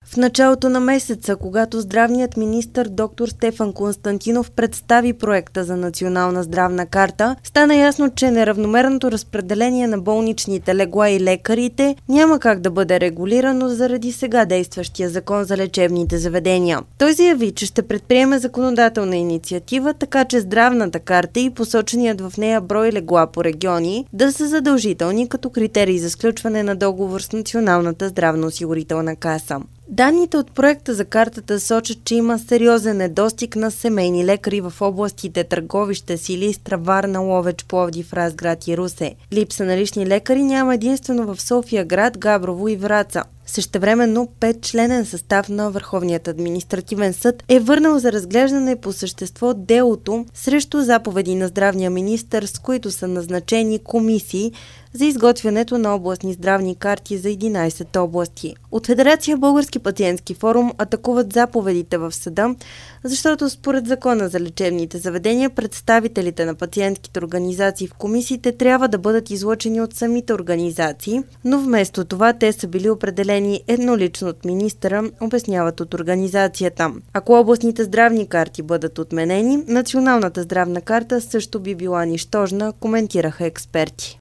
В началото на месеца, когато здравният министър доктор Стефан Константинов представи проекта за национална здравна карта, стана ясно, че неравномерното разпределение на болничните легла и лекарите няма как да бъде регулирано заради сега действащия закон за лечебните заведения. Той заяви, че ще предприеме законодателна инициатива, така че здравната карта и посоченият в нея брой легла по региони да са задължителни като критерии за сключване на договор с Националната здравноосигурителна каса. Данните от проекта за картата сочат, че има сериозен недостиг на семейни лекари в областите Търговище, Силистра, Варна, Ловеч, Пловдив, Разград и Русе. Липса на лични лекари няма единствено в София град, Габрово и Враца. Същевременно 5-членен състав на Върховният административен съд е върнал за разглеждане по същество делото срещу заповеди на здравния министър, с които са назначени комисии за изготвянето на областни здравни карти за 11 области. От Федерация Български пациентски форум атакуват заповедите в съда, защото според закона за лечебните заведения представителите на пациентските организации в комисиите трябва да бъдат излъчени от самите организации, но вместо това те са били определени еднолично от министъра, обясняват от организацията. Ако областните здравни карти бъдат отменени, Националната здравна карта също би била нищожна, коментираха експерти.